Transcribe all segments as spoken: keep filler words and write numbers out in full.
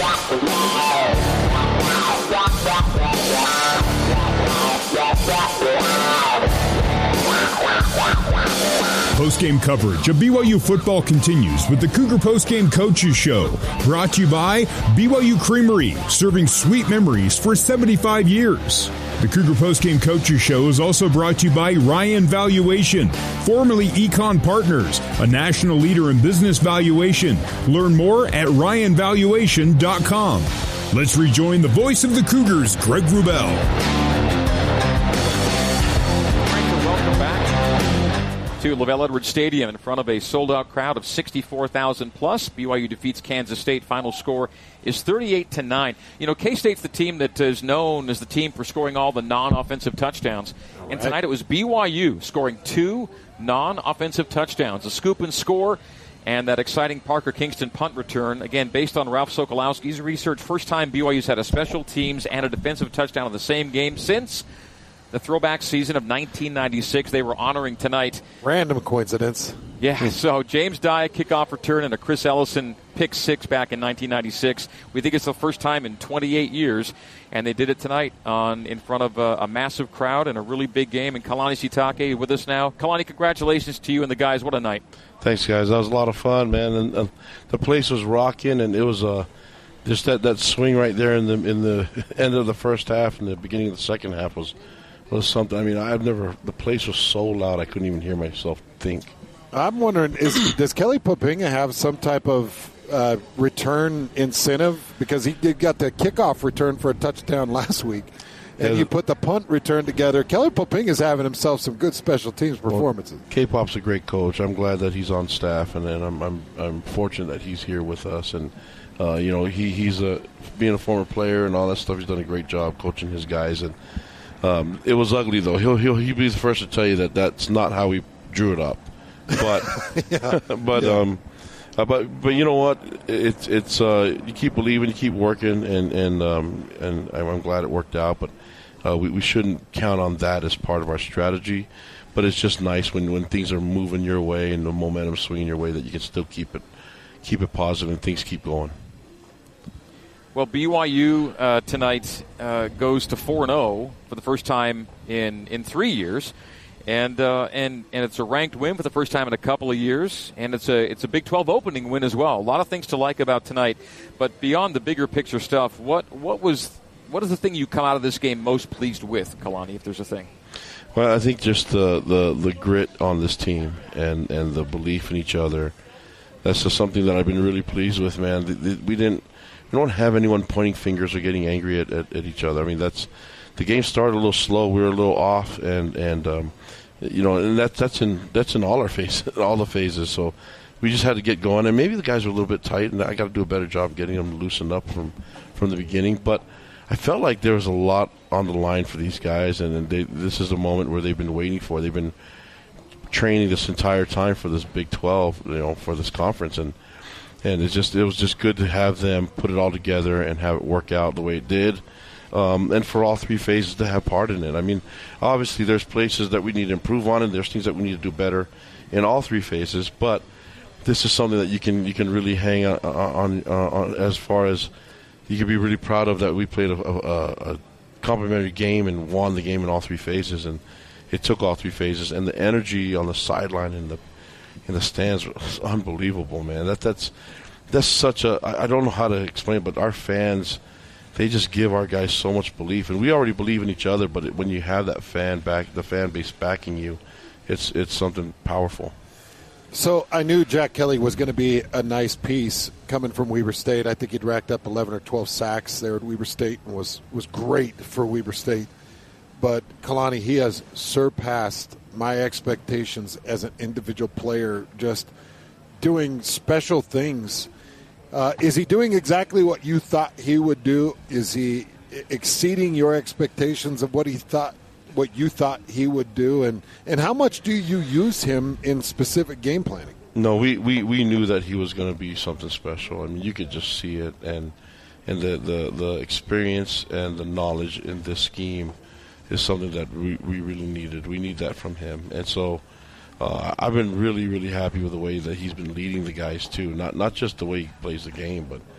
Post-game coverage of B Y U football continues with the Cougar Post-Game Coaches Show, brought to you by B Y U Creamery, serving sweet memories for seventy-five years. The Cougar Post-Game Coaches Show is also brought to you by Ryan Valuation, formerly Econ Partners, a national leader in business valuation. Learn more at ryan valuation dot com. Let's rejoin the voice of the Cougars, Greg Wrubell. To LaVell Edwards Stadium in front of a sold-out crowd of sixty-four thousand plus. B Y U defeats Kansas State. Final score is thirty-eight to nine. You know, K-State's the team that is known as the team for scoring all the non-offensive touchdowns. All and right. Tonight it was B Y U scoring two non-offensive touchdowns. A scoop and score and that exciting Parker Kingston punt return. Again, based on Ralph Sokolowski's research, first time B Y U's had a special teams and a defensive touchdown in the same game since the throwback season of nineteen ninety-six. They were honoring tonight. Random coincidence. Yeah, so James Dye kickoff return and a Chris Ellison pick six back in nineteen ninety-six. We think it's the first time in twenty-eight years, and they did it tonight on in front of a, a massive crowd and a really big game. And Kalani Sitake with us now. Kalani, congratulations to you and the guys. What a night. Thanks, guys. That was a lot of fun, man. And uh, the place was rocking, and it was uh, just that, that swing right there in the in the end of the first half and the beginning of the second half was was something. I mean, I've never. The place was so loud I couldn't even hear myself think. I'm wondering, is, does Kelly Poppinga have some type of uh, return incentive? Because he did got the kickoff return for a touchdown last week, and yeah, you put the punt return together. Kelly Poppinga's having himself some good special teams performances. Well, K-Pop's a great coach. I'm glad that he's on staff, and, and I'm, I'm I'm fortunate that he's here with us. And uh, you know, he he's a being a former player and all that stuff. He's done a great job coaching his guys. And um, it was ugly though. He'll he'll he'll be the first to tell you that that's not how we drew it up. But, yeah. but, yeah. um, uh, but, but you know what? It's it's uh, you keep believing, you keep working, and and um, and I'm glad it worked out. But uh, we we shouldn't count on that as part of our strategy. But it's just nice when, when things are moving your way and the momentum swinging your way that you can still keep it keep it positive and things keep going. Well, B Y U uh, tonight uh, goes to four and zero for the first time in in three years. And uh, and and it's a ranked win for the first time in a couple of years, and it's a it's a Big twelve opening win as well. A lot of things to like about tonight, but beyond the bigger picture stuff, what what was what is the thing you come out of this game most pleased with, Kalani, if there's a thing? Well, I think just the the, the grit on this team and, and the belief in each other. That's just something that I've been really pleased with, man. The, the, we didn't we don't have anyone pointing fingers or getting angry at, at, at each other. I mean, that's the game started a little slow. We were a little off, and and. Um, You know, and that's that's in that's in all our phases, all the phases. So we just had to get going, and maybe the guys were a little bit tight, and I got to do a better job getting them loosened up from, from the beginning. But I felt like there was a lot on the line for these guys, and they, this is a moment where they've been waiting for. They've been training this entire time for this Big twelve, you know, for this conference, and and it's just it was just good to have them put it all together and have it work out the way it did. Um, and for all three phases to have part in it. I mean, obviously there's places that we need to improve on, and there's things that we need to do better in all three phases. But this is something that you can you can really hang on, on, on as far as you can be really proud of, that we played a, a, a complimentary game and won the game in all three phases, and it took all three phases. And the energy on the sideline and the in the stands was unbelievable, man. That that's that's such a I, I don't know how to explain it, but our fans, they just give our guys so much belief, and we already believe in each other. But it, when you have that fan back, the fan base backing you, it's it's something powerful. So I knew Jack Kelly was going to be a nice piece coming from Weber State. I think he'd racked up eleven or twelve sacks there at Weber State and was was great for Weber State. But Kalani, he has surpassed my expectations as an individual player, just doing special things. Uh, is he doing exactly what you thought he would do? Is he exceeding your expectations of what he thought, what you thought he would do? And, and how much do you use him in specific game planning? No, we, we, we knew that he was going to be something special. I mean, you could just see it, and and the, the, the experience and the knowledge in this scheme is something that we, we really needed. We need that from him. And so Uh, I've been really, really happy with the way that he's been leading the guys too. Not not just the way he plays the game, but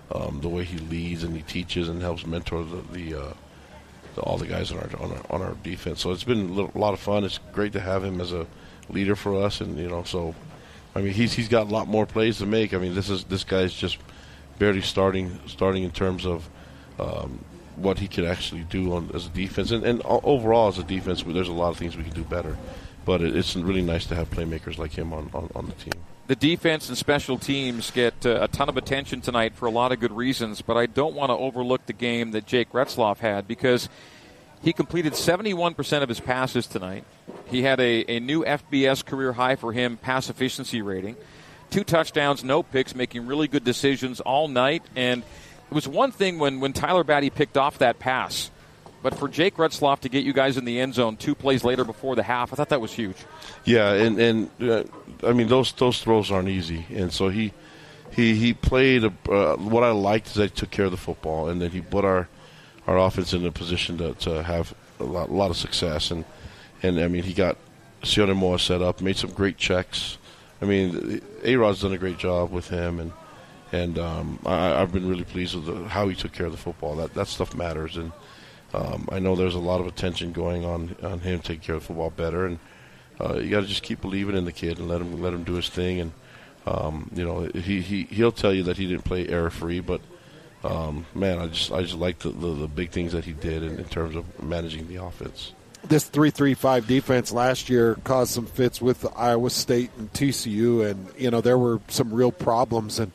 um, the way he leads and he teaches and helps mentor the, the, uh, the all the guys on our, on our on our defense. So it's been a, little, a lot of fun. It's great to have him as a leader for us, and you know, so I mean, he's he's got a lot more plays to make. I mean, this is this guy's just barely starting starting in terms of um, what he could actually do on as a defense, and, and overall as a defense, there's a lot of things we can do better. But it, it's really nice to have playmakers like him on, on, on the team. The defense and special teams get uh, a ton of attention tonight for a lot of good reasons, but I don't want to overlook the game that Jake Retzloff had, because he completed seventy-one percent of his passes tonight. He had a, a new F B S career high for him pass efficiency rating. Two touchdowns, no picks, making really good decisions all night. And it was one thing when, when Tyler Batty picked off that pass, but for Jake Retzloff to get you guys in the end zone two plays later before the half, I thought that was huge. Yeah, and, and uh, I mean, those those throws aren't easy. And so he he, he played, a, uh, what I liked is that he took care of the football, and then he put our, our offense in a position to, to have a lot, a lot of success. And, and, I mean, he got Sione Moa set up, made some great checks. I mean, A-Rod's done a great job with him, and and um, I, I've been really pleased with the, how he took care of the football. That that stuff matters, and um, I know there's a lot of attention going on on him taking care of the football better, and uh, you got to just keep believing in the kid and let him let him do his thing. And um, you know, he he he'll tell you that he didn't play error free, but um, man, I just I just like the, the, the big things that he did in, in terms of managing the offense. This three three five defense last year caused some fits with Iowa State and T C U, and you know there were some real problems. And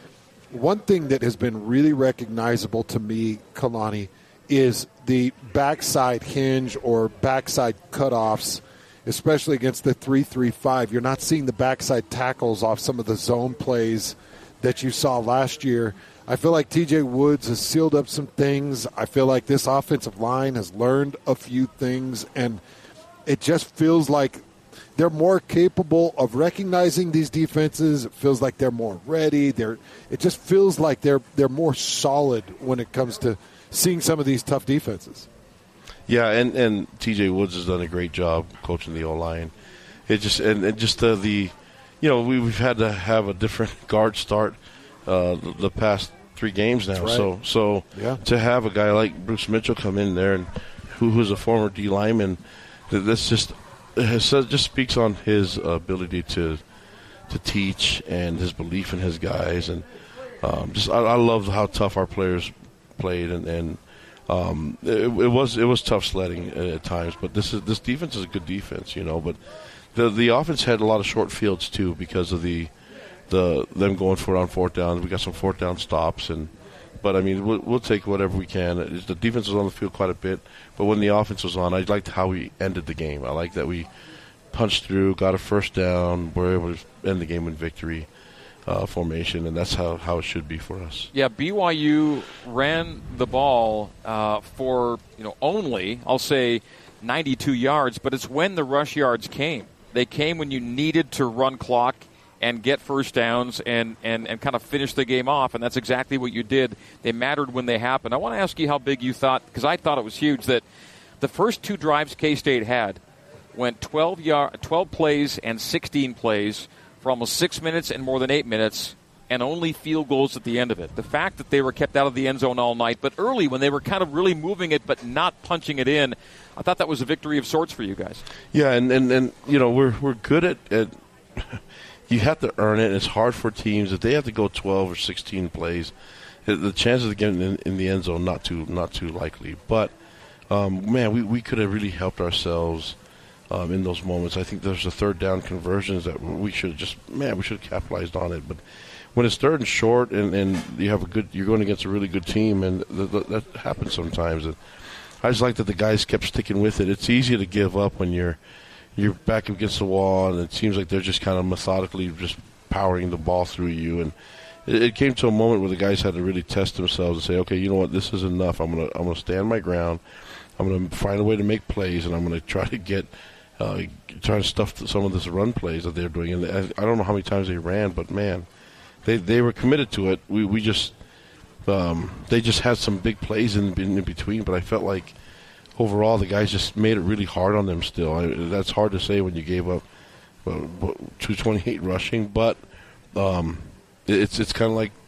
one thing that has been really recognizable to me, Kalani, is the backside hinge or backside cutoffs, especially against the three three five. You're not seeing the backside tackles off some of the zone plays that you saw last year. I feel like T J Woods has sealed up some things. I feel like this offensive line has learned a few things, and it just feels like they're more capable of recognizing these defenses. It feels like they're more ready. They're, it just feels like they're they're more solid when it comes to seeing some of these tough defenses. Yeah, and, and T J Woods has done a great job coaching the O-line. It just and, and just uh, the, you know, we, we've had to have a different guard start uh, the, the past three games now. Right. So so yeah. to have a guy like Bruce Mitchell come in there and who who's a former D lineman, this just has, just speaks on his ability to to teach and his belief in his guys. And um, just I, I love how tough our players played, and, and um, it, it was it was tough sledding at times. But this is this defense is a good defense, you know. But the the offense had a lot of short fields too because of the the them going for it on fourth downs. We got some fourth down stops, and but I mean we'll, we'll take whatever we can. The defense was on the field quite a bit, but when the offense was on, I liked how we ended the game. I liked that we punched through, got a first down, were able to end the game in victory uh, formation, and that's how, how it should be for us. Yeah, B Y U ran the ball uh, for you know only I'll say ninety-two yards, but it's when the rush yards came. They came when you needed to run clock and get first downs and, and, and kind of finish the game off, and that's exactly what you did. They mattered when they happened. I want to ask you how big you thought, because I thought it was huge, that the first two drives K-State had went twelve, yard, twelve plays and sixteen plays for almost six minutes and more than eight minutes, and only field goals at the end of it. The fact that they were kept out of the end zone all night, but early when they were kind of really moving it but not punching it in, I thought that was a victory of sorts for you guys. Yeah, and, and, and you know, we're we're good at, at – you have to earn it, and it's hard for teams. If they have to go twelve or sixteen plays, the chances of getting in, in the end zone not too not too likely. But, um, man, we, we could have really helped ourselves um, in those moments. I think there's a third down conversions that we should have just – man, we should have capitalized on it. But when it's third and short and, and you have a good – you're going against a really good team, and th- th- that happens sometimes. And I just like that the guys kept sticking with it. It's easy to give up when you're – you're back against the wall, and it seems like they're just kind of methodically just powering the ball through you. And it, it came to a moment where the guys had to really test themselves and say, okay, you know what, this is enough. I'm gonna I'm gonna stand my ground. I'm gonna find a way to make plays, and I'm gonna try to get uh, try to stuff some of this run plays that they're doing. And I, I don't know how many times they ran, but man, they they were committed to it. We we just um, they just had some big plays in, in in between, but I felt like overall, the guys just made it really hard on them still. I, that's hard to say when you gave up uh, two twenty-eight rushing, but um, it's it's kind of like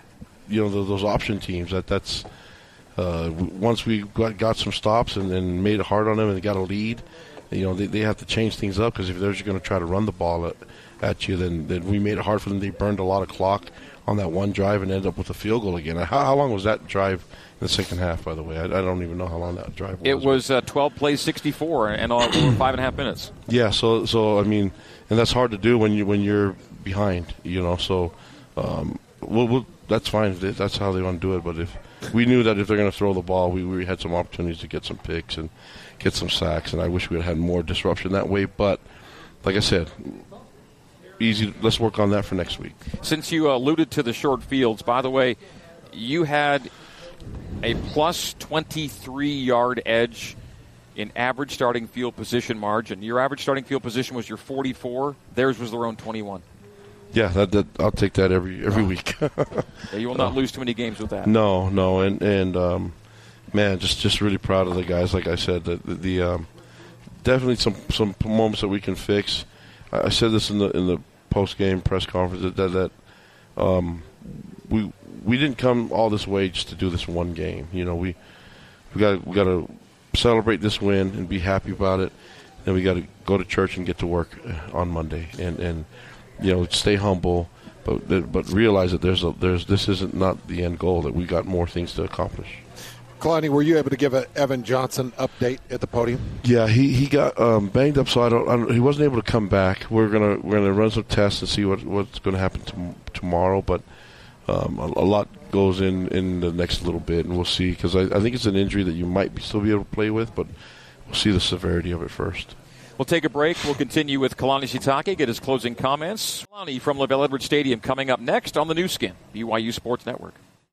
you know, the, those option teams. That that's uh, once we got, got some stops and, and made it hard on them and they got a lead, you know, they, they have to change things up because if they're just going to try to run the ball at, at you, then, then we made it hard for them. They burned a lot of clock on that one drive and ended up with a field goal again. How, how long was that drive in the second half, by the way? I, I don't even know how long that drive was. It was uh, twelve plays, sixty-four, and all over five and a half minutes. Yeah, so so I mean, and that's hard to do when you when you're behind, you know. So, um, we'll, we'll, that's fine. That's how they want to do it. But if we knew that if they're going to throw the ball, we we had some opportunities to get some picks and get some sacks, and I wish we had had more disruption that way. But like I said, easy. Let's work on that for next week. Since you alluded to the short fields, by the way, you had a plus twenty-three yard edge in average starting field position margin. Your average starting field position was your forty-four. Theirs was their own twenty-one. Yeah, that, that I'll take that every every week. Yeah, you will not uh, lose too many games with that. No, no, and and um, man, just just really proud of the guys. Like I said, the, the, the um, definitely some some moments that we can fix. I, I said this in the in the post game press conference that that, that um, we. We didn't come all this way just to do this one game. You know, we we got we got to celebrate this win and be happy about it. Then we got to go to church and get to work on Monday, and, and you know, stay humble, but but realize that there's a there's this isn't not the end goal. That we got more things to accomplish. Kalani, were you able to give an Evan Johnson update at the podium? Yeah, he he got um, banged up, so I don't, I don't. He wasn't able to come back. We're gonna we're gonna run some tests and see what what's going to happen to, tomorrow, but. Um, a, a lot goes in, in the next little bit, and we'll see. Because I, I think it's an injury that you might be, still be able to play with, but we'll see the severity of it first. We'll take a break. We'll continue with Kalani Sitake, get his closing comments. Kalani from LaBelle Edwards Stadium coming up next on the new skin, B Y U Sports Network.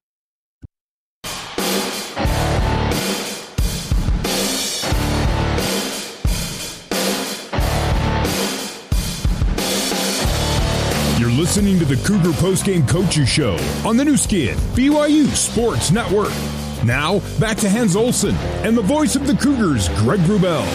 You're listening to the Cougar Postgame Coaches Show on the new skin, B Y U Sports Network. Now, back to Hans Olsen and the voice of the Cougars, Greg Wrubell.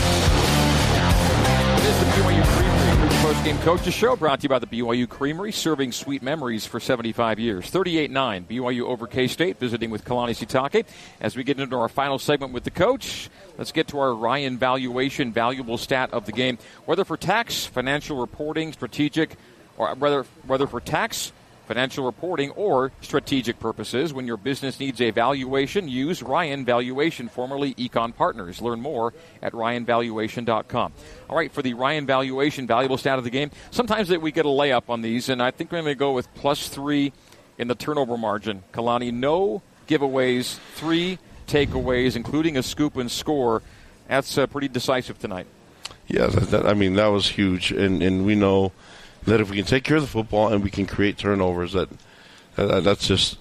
It is the B Y U Creamery Cougar Postgame Coaches Show, brought to you by the B Y U Creamery, serving sweet memories for seventy-five years. thirty-eight nine, B Y U over K-State, visiting with Kalani Sitake. As we get into our final segment with the coach, let's get to our Ryan valuation, valuable stat of the game. Whether for tax, financial reporting, strategic, or whether, whether for tax, financial reporting, or strategic purposes, when your business needs a valuation, use Ryan Valuation, formerly Econ Partners. Learn more at ryan valuation dot com. All right, for the Ryan Valuation valuable stat of the game, sometimes that we get a layup on these, and I think we're going to go with plus three in the turnover margin. Kalani, no giveaways, three takeaways, including a scoop and score. That's uh, pretty decisive tonight. Yeah, that, that, I mean, that was huge, and, and we know that if we can take care of the football and we can create turnovers, that, that that's just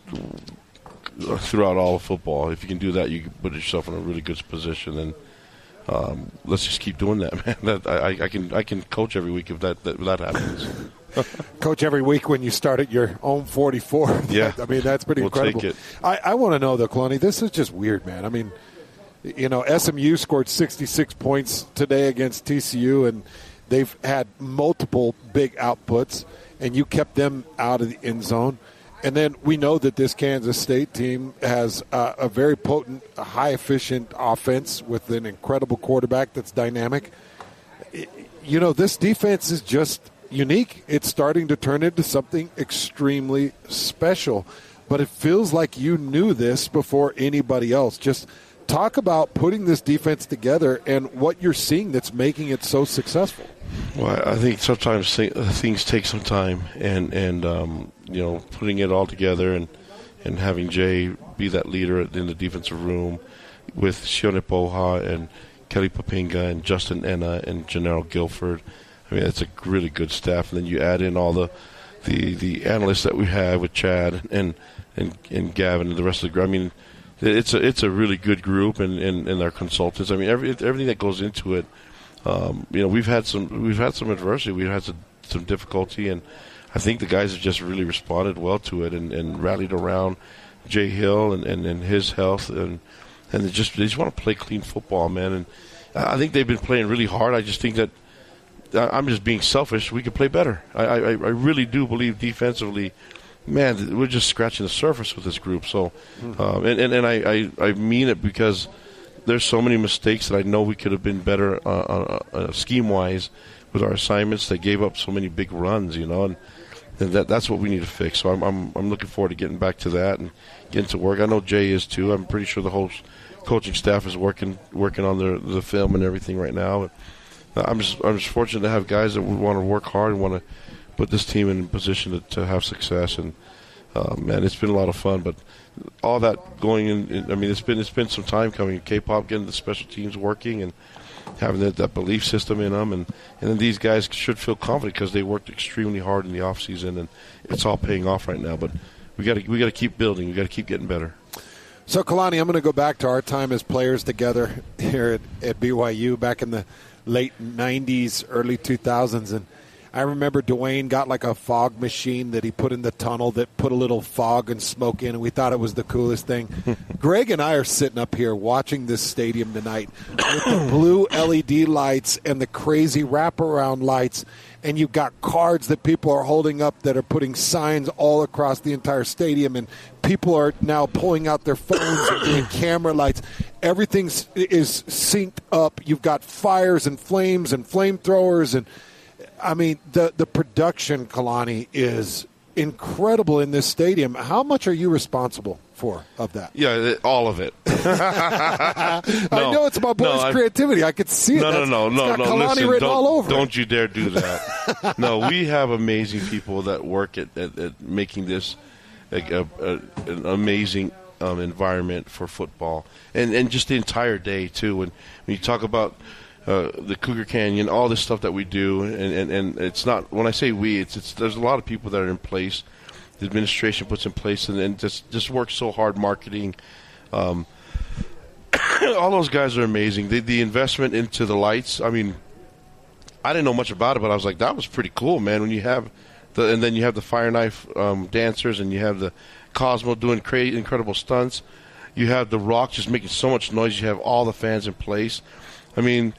throughout all of football. If you can do that, you can put yourself in a really good position. And um, let's just keep doing that, man. That I, I can I can coach every week if that that, that happens. Coach every week when you start at your own forty-four. Yeah, I mean that's pretty we'll incredible. Take it. I, I want to know though, Kalani, this is just weird, man. I mean, you know, S M U scored sixty-six points today against T C U, and they've had multiple big outputs, and you kept them out of the end zone. And then we know that this Kansas State team has uh, a very potent, high-efficient offense with an incredible quarterback that's dynamic. It, you know, this defense is just unique. It's starting to turn into something extremely special. But it feels like you knew this before anybody else. Just talk about putting this defense together and what you're seeing that's making it so successful. Well, I think sometimes th- things take some time, and and um, you know, putting it all together and and having Jay be that leader in the defensive room with Shione Poha and Kelly Papinga and Justin Enna and Gennaro Guilford. I mean, it's a really good staff. And then you add in all the the, the analysts that we have with Chad and and and Gavin and the rest of the group. I mean, it's a it's a really good group, and, and, and their consultants. I mean, every everything that goes into it. Um, you know, we've had some we've had some adversity, we've had some, some difficulty, and I think the guys have just really responded well to it and, and rallied around Jay Hill and, and, and his health, and and they just they just want to play clean football, man. And I think they've been playing really hard. I just think that I'm just being selfish. We could play better. I I, I really do believe defensively man, we're just scratching the surface with this group. So, um, and, and, and I, I, I mean it because there's so many mistakes that I know we could have been better uh, uh, uh, scheme-wise with our assignments. They gave up so many big runs, you know, and, and that that's what we need to fix. So I'm, I'm I'm looking forward to getting back to that and getting to work. I know Jay is too. I'm pretty sure the whole coaching staff is working working on the the film and everything right now. I'm just I'm just fortunate to have guys that would want to work hard and want to put this team in a position to, to have success. And uh, man, it's been a lot of fun. But all that going in, I mean, it's been it's been some time coming. K-pop getting the special teams working and having that, that belief system in them, and, and then these guys should feel confident because they worked extremely hard in the off season, and it's all paying off right now. But we got to we got to keep building. We got to keep getting better. So, Kalani, I'm going to go back to our time as players together here at, at B Y U back in the late nineties, early two thousands, and I remember Dwayne got like a fog machine that he put in the tunnel that put a little fog and smoke in, and we thought it was the coolest thing. Greg and I are sitting up here watching this stadium tonight with the blue L E D lights and the crazy wraparound lights, and you've got cards that people are holding up that are putting signs all across the entire stadium, and people are now pulling out their phones and doing camera lights. Everything is synced up. You've got fires and flames and flamethrowers, and I mean, the, the production, Kalani, is incredible in this stadium. How much are you responsible for of that? Yeah, all of it. no, I know it's my boy's no, creativity. I could see it. No, That's, no, no, it's got no, Kalani listen, written don't, all over don't it. you dare do that. No, we have amazing people that work at, at, at making this a, a, a, an amazing um, environment for football, and, and just the entire day, too. When, when you talk about Uh, the Cougar Canyon, all this stuff that we do, and, and, and it's not, when I say we, it's, it's there's a lot of people that are in place, the administration puts in place, and, and just, just works so hard marketing. Um, all those guys are amazing. The, the investment into the lights, I mean, I didn't know much about it, but I was like, that was pretty cool, man, when you have the, and then you have the Fire Knife um, dancers, and you have the Cosmo doing crazy, incredible stunts. You have the Rock just making so much noise. You have all the fans in place. I mean,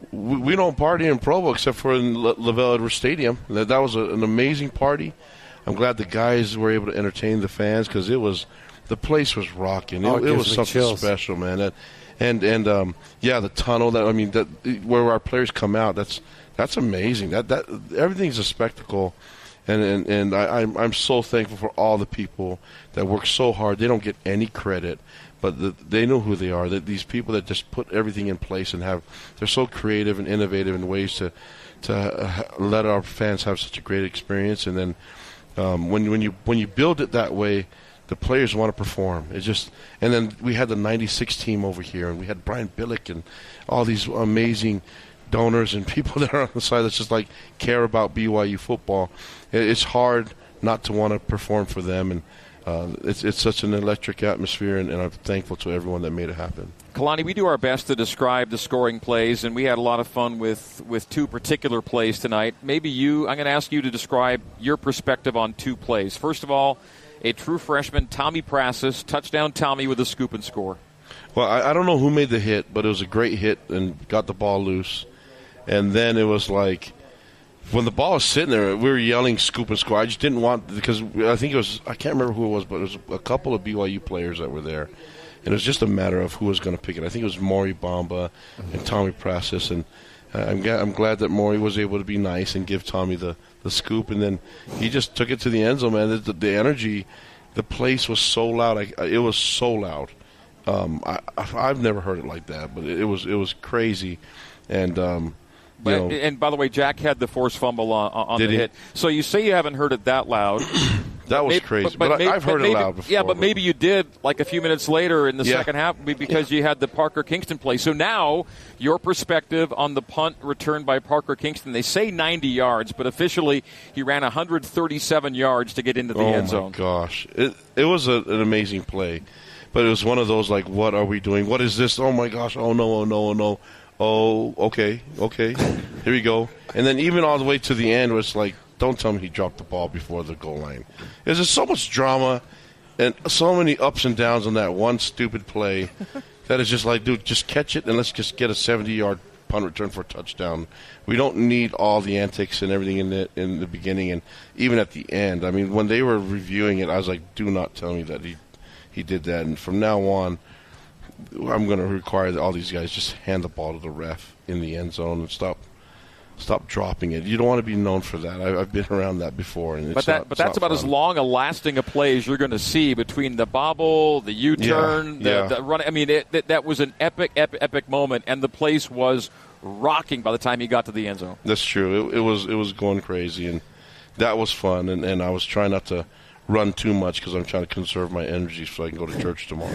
we don't party in Provo except for in LaVell Edwards Stadium. That, that was a, an amazing party. I'm glad the guys were able to entertain the fans because it was the place was rocking. It, oh, it, it was something chills. special, man. That, and and um, yeah, the tunnel. That I mean, that where our players come out. That's that's amazing. That that everything's a spectacle. And and, and I, I'm I'm so thankful for all the people that work so hard. They don't get any credit. But the, they know who they are. That these people that just put everything in place and have, they're so creative and innovative in ways to, to uh, let our fans have such a great experience. And then um, when when you when you build it that way, the players want to perform. It's just, and then we had the ninety-six team over here, and we had Brian Billick and all these amazing donors and people that are on the side that just like care about B Y U football. It's hard not to want to perform for them, and Uh, it's it's such an electric atmosphere, and, and I'm thankful to everyone that made it happen. Kalani, we do our best to describe the scoring plays, and we had a lot of fun with, with two particular plays tonight. Maybe you, I'm going to ask you to describe your perspective on two plays. First of all, a true freshman, Tommy Prasis, touchdown Tommy with a scoop and score. Well, I, I don't know who made the hit, but it was a great hit and got the ball loose. And then it was like, when the ball was sitting there, we were yelling scoop and score. I just didn't want, because I think it was, I can't remember who it was, but it was a couple of B Y U players that were there. And it was just a matter of who was going to pick it. I think it was Maury Bamba and Tommy Prasis. And I'm, I'm glad that Maury was able to be nice and give Tommy the, the scoop. And then he just took it to the end zone, man. The, the energy, the place was so loud. I, it was so loud. Um, I, I've never heard it like that, but it, it was it was crazy. And, um, But, you know, and by the way, Jack had the forced fumble on, on the he? hit. So you say you haven't heard it that loud. that was maybe, crazy. But, But, but I, maybe, I've heard maybe, it loud before. Yeah, but, but maybe you did like a few minutes later in the yeah. second half because yeah. you had the Parker Kingston play. So now your perspective on the punt returned by Parker Kingston. They say ninety yards, but officially he ran one hundred thirty-seven yards to get into the oh end zone. Oh, my gosh. It, it was a, an amazing play. But it was one of those, like, what are we doing? What is this? Oh, my gosh. Oh, no, oh, no, oh, no. Oh, okay, okay. Here we go. And then even all the way to the end was like, don't tell me he dropped the ball before the goal line. There's just so much drama and so many ups and downs on that one stupid play that is just like, dude, just catch it and let's just get a seventy-yard punt return for a touchdown. We don't need all the antics and everything in the in the beginning and even at the end. I mean, when they were reviewing it, I was like, do not tell me that he he did that. And from now on, I'm going to require that all these guys just hand the ball to the ref in the end zone and stop stop dropping it. You don't want to be known for that. I, I've been around that before, and it's but that not, but that's about fun. as long a lasting a play as you're going to see between the bobble, the U-turn, yeah, the, yeah. the run. I mean, it, that, that was an epic, epic, epic moment, and the place was rocking by the time he got to the end zone. That's true. It, it was it was going crazy, and that was fun. And, and I was trying not to run too much because I'm trying to conserve my energy so I can go to church tomorrow.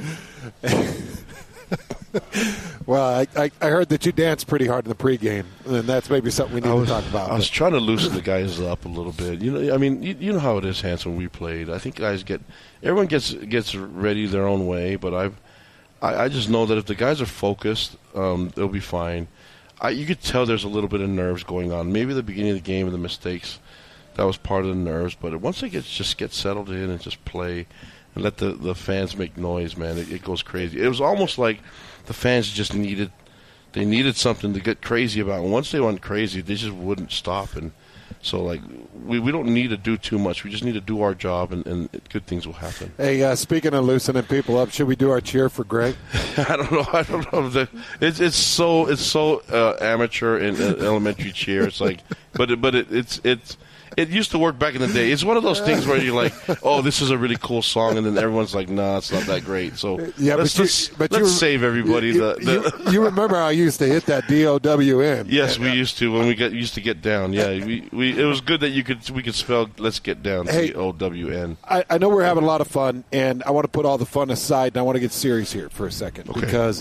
Well, I, I, I heard that you danced pretty hard in the pregame, and that's maybe something we need was, to talk about. I was trying to loosen the guys up a little bit. You know, I mean, you, you know how it is, Hans, when we played. I think guys get everyone gets gets ready their own way, but I've, I I just know that if the guys are focused, um, they'll be fine. I, you could tell there's a little bit of nerves going on. Maybe the beginning of the game and the mistakes, that was part of the nerves. But once they get just get settled in and just play and let the, the fans make noise, man, it, it goes crazy. It was almost like the fans just needed they needed something to get crazy about. And once they went crazy, they just wouldn't stop. And so, like, we, we don't need to do too much. We just need to do our job, and, and good things will happen. Hey, uh, speaking of loosening people up, should we do our cheer for Greg? I don't know. I don't know. The, it's it's so it's so uh, amateur in uh, elementary cheer. It's like, but it, but it, it's it's. It used to work back in the day. It's one of those things where you're like, "Oh, this is a really cool song," and then everyone's like, "Nah, it's not that great." So yeah, let's, but you, let's, but let's you, save everybody. You, the, the you, you remember how I used to hit that D O W N? Yes, we used to when we got used to get down. Yeah, we, we it was good that you could we could spell "let's get down" Hey, D O W N. I, I know we're having a lot of fun, and I want to put all the fun aside, and I want to get serious here for a second Okay. because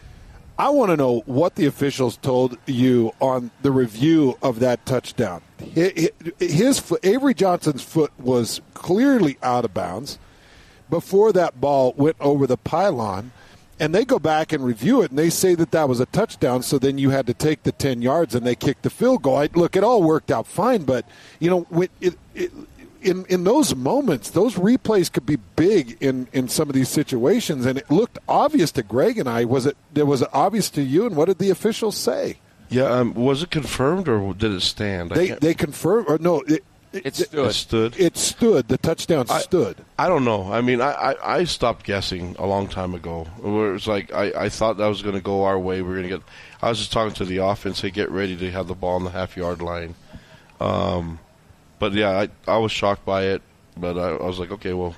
I want to know what the officials told you on the review of that touchdown. His, his foot, Avery Johnson's foot was clearly out of bounds before that ball went over the pylon, and they go back and review it, and they say that that was a touchdown, so then you had to take the ten yards, and they kicked the field goal. I, look, it all worked out fine, but, you know, it, it, in in those moments, those replays could be big in, in some of these situations, and it looked obvious to Greg and I. Was it, was it obvious to you, and what did the officials say? Yeah, um, was it confirmed or did it stand? I They can't- they confirmed, or no, it, It it, stood. It stood. it stood. The touchdown I- stood. I don't know. I mean, I, I, I stopped guessing a long time ago. Where it was like I, I thought that was going to go our way. We were going to get. I was just talking to the offense. Hey, get ready to have the ball on the half yard line. Um, but yeah, I I was shocked by it. But I, I was like, okay, well,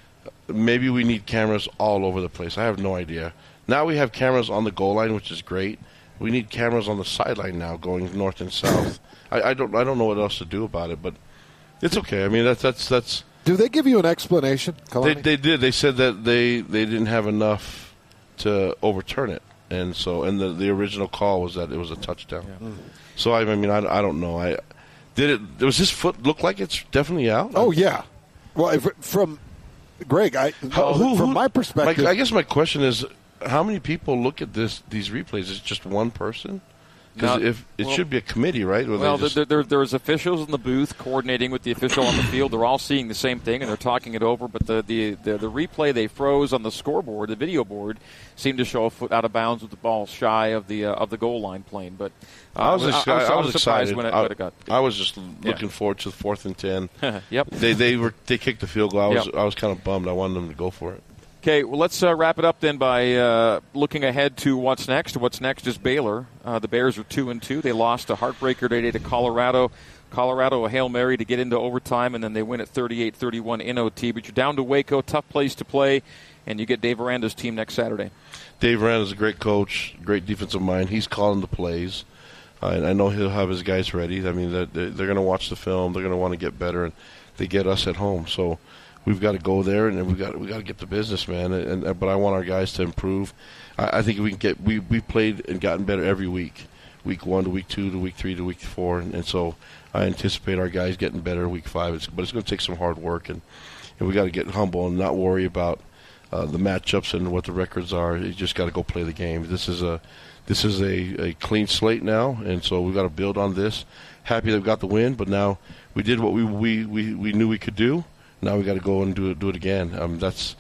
maybe we need cameras all over the place. I have no idea. Now we have cameras on the goal line, which is great. We need cameras on the sideline now, going north and south. I, I don't I don't know what else to do about it, but it's okay. I mean, that's that's that's. Do they give you an explanation, They, Kalani? they did. They said that they, they didn't have enough to overturn it, and so and the the original call was that it was a touchdown. Yeah. So I, I mean, I, I don't know. I did it. Does his foot look like it's definitely out? Oh yeah. Well, if, from Greg, I How- who- from who- my perspective, my- I guess my question is, how many people look at this these replays? Is it just one person? Because No, if it well- should be a committee, right? Where they Well, just- there, there, there's officials in the booth coordinating with the official on the field. They're all seeing the same thing, and they're talking it over. But the, the, the, the replay they froze on the scoreboard, the video board, seemed to show a foot out of bounds with the ball shy of the uh, of the goal line plane. But uh, I was, ex- I, I was, I I was was surprised excited. when it, I, when it got. I was just Yeah. looking forward to the fourth and ten. Yep. They they were they kicked the field goal. I was Yep. I was kind of bummed. I wanted them to go for it. Okay, well, let's uh, wrap it up then by uh, looking ahead to what's next. What's next is Baylor. Uh, the Bears are two and two. They lost a heartbreaker today to Colorado. Colorado a Hail Mary to get into overtime, and then they win at thirty-eight thirty-one in O T. But you're down to Waco, tough place to play, and you get Dave Aranda's team next Saturday. Dave Aranda's a great coach, great defensive mind. He's calling the plays. Uh, and I know he'll have his guys ready. I mean, they're, they're going to watch the film. They're going to want to get better, and they get us at home. So we've got to go there, and we've got we got to get the business, man. And, and but I want our guys to improve. I, I think we can get we we played and gotten better every week, week one to week two to week three to week four, and, and so I anticipate our guys getting better week five. It's, but it's going to take some hard work, and, and we got to get humble and not worry about uh, the matchups and what the records are. You just got to go play the game. This is a this is a, a clean slate now, and so we've got to build on this. Happy that we got the win, but now we did what we we, we, we knew we could do. Now we got to go and do it do it again. Um, that's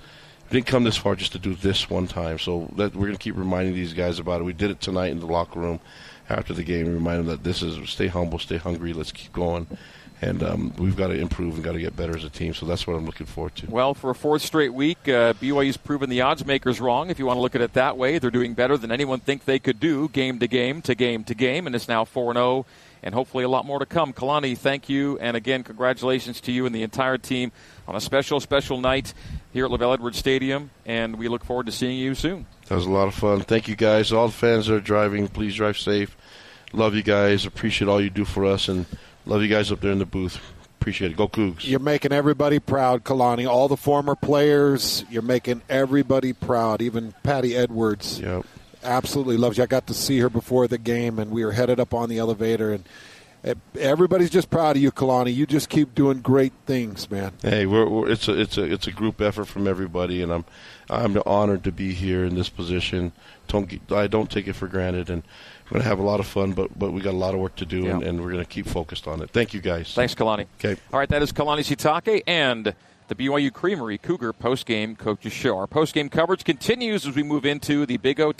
we didn't come this far just to do this one time. So that we're going to keep reminding these guys about it. We did it tonight in the locker room after the game. Remind them that this is stay humble, stay hungry. Let's keep going. And um, we've got to improve and got to get better as a team. So that's what I'm looking forward to. Well, for a fourth straight week, uh, B Y U's proven the odds makers wrong. If you want to look at it that way, they're doing better than anyone think they could do, game to game to game to game, and it's now four and oh, and hopefully a lot more to come. Kalani, thank you, and again, congratulations to you and the entire team on a special, special night here at LaVell Edwards Stadium, and we look forward to seeing you soon. That was a lot of fun. Thank you, guys. All the fans that are driving, please drive safe. Love you guys. Appreciate all you do for us, and love you guys up there in the booth. Appreciate it. Go Cougs. You're making everybody proud, Kalani. All the former players, you're making everybody proud, even Patty Edwards. Yep. Absolutely loves you. I got to see her before the game, and we were headed up on the elevator, and everybody's just proud of you, Kalani. You just keep doing great things, man. Hey, we're, we're, it's a it's a it's a group effort from everybody, and I'm I'm honored to be here in this position. Don't I don't take it for granted, and we're going to have a lot of fun, but but we got a lot of work to do, yeah. and, and we're going to keep focused on it. Thank you, guys. Thanks, Kalani. Okay. All right, that is Kalani Sitake and the B Y U Creamery Cougar postgame coaches show. Our postgame coverage continues as we move into the Big O